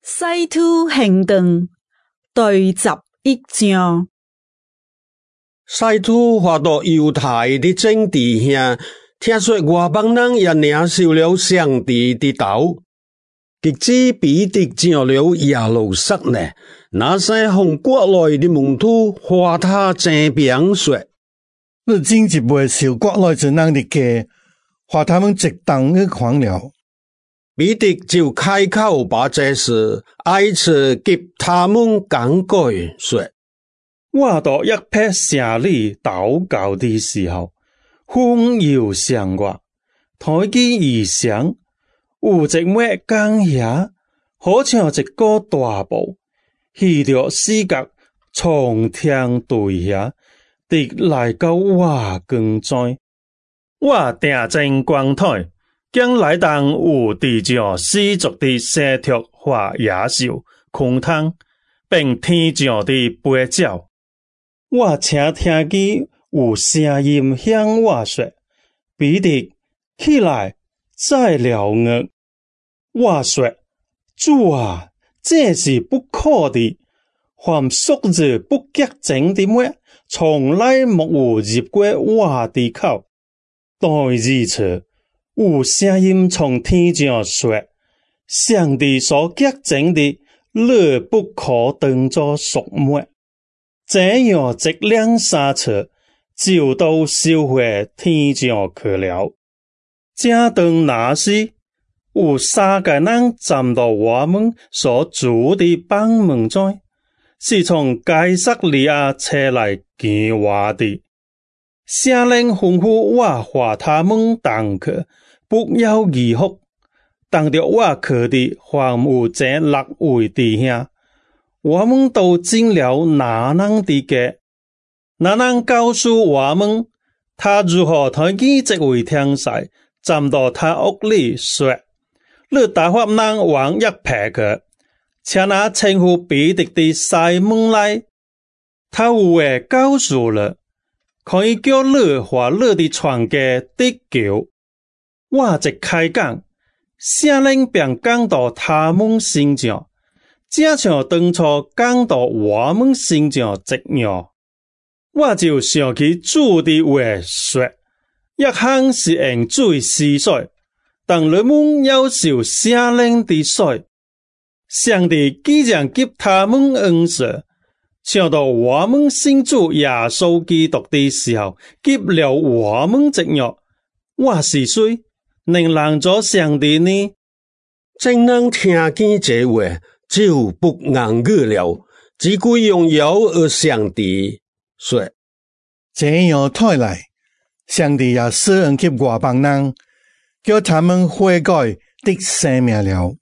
西土行动第11章。 西土发到犹太的政治下，听说外邦人也领受了上帝的道，直至彼得进了耶路撒冷，那些从国内的门徒和他争辩说：“ 你真是未受国内之人的教，和他们直当去狂了。” 彼得就开口把这事挨次给他们讲过，说：“ 我到约帕城里祷告的时候，风又向我，台基而上，有一抹光霞，好像一个大布，沿着四角从天对下，直来到我跟前。我定睛观睇，将来当有地上世俗的蛇虫和野兽、空汤，并天上的飞鸟。我且听见有声音向我说：“彼得，起来，再疗我。”我说：“主啊，这是不可的。凡属着不洁净的物，从来没有入过我的口。”但如此，有声音从天上说：“上帝所洁净的，你不可当作俗物。”这样一两三次，就都收回天上去了。正当那时，有三个人站到我们所住的房门前，是从该撒利亚车来见我的。圣灵吩咐我和他们同去，不要疑惑。当着我去的还有这6位弟兄，我们都进了那人的家。那人告诉我们，他如何抬起这位天使，站到他屋里说：“你打发人往约帕去，请那称呼彼得的西门来，他有话告诉了，可以叫你和你的全家得救。”我一开讲，圣灵便降到他们身上，正像当初降到我们身上一样。我就想起主的话说：“一项是用水洗水，但你们要受圣灵的水。”上帝既然给他们恩赐，想到我们信主耶稣基督的时候，给了我们一样。我是谁，能拦阻上帝呢？ 正人听见这话，就不言语了，只归荣耀而上帝说：“ 这样睇来，上帝也施恩给外邦人，叫他们悔改得生命了。”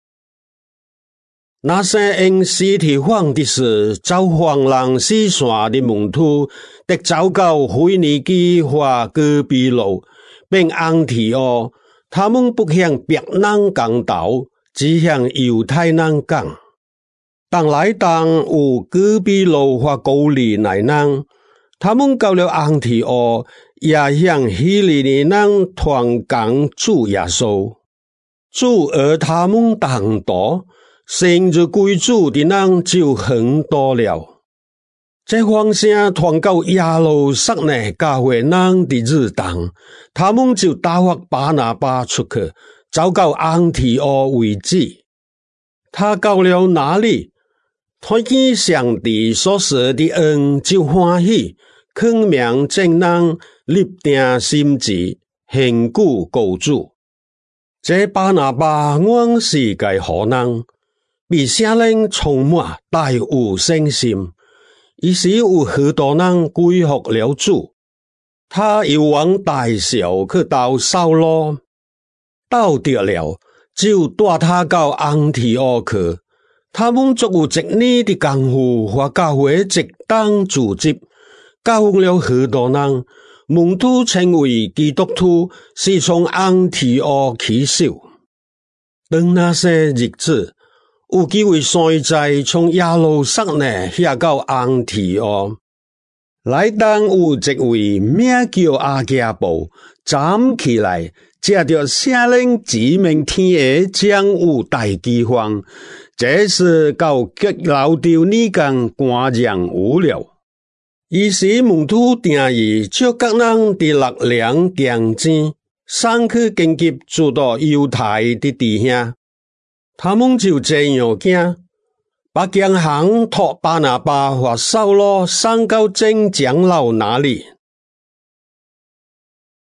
那些因司提反的事遭患人四散的门徒，得走到腓尼基和哥比路，并安提阿，他们不向别人讲道，只向犹太人讲。当来当有哥比路和高利奈人，他们到了安提阿，也向希利尼人传讲主耶稣。主而他们当多，信入归主的人就很多了。这方声传到耶路撒冷教会人的日当，他们就打发巴拿巴出去，走到安提阿为止。他到了那里，看见上帝所施的恩，就欢喜，肯命正人立定心志，恒久告主。这巴拿巴原是个好人，被圣灵充满，大有信心。于是有许多人归服了主。他又往大小去到扫罗，到着了，就带他到安提阿去。他们足有1年的功夫和教会直当组织，教训了许多人。门徒称为基督徒，是从安提阿起手。当那些日子，有几位山寨从耶路撒冷下到安提阿，来当有一位名叫阿加布，站起来借着圣灵指明天下将有大饥荒，这是到激老掉呢间官人无聊。于是门徒定义叫各人的力量强战，上去攻击住到犹太的弟兄。他们就这样行，把强行托巴拿巴和扫罗上到正长老那里。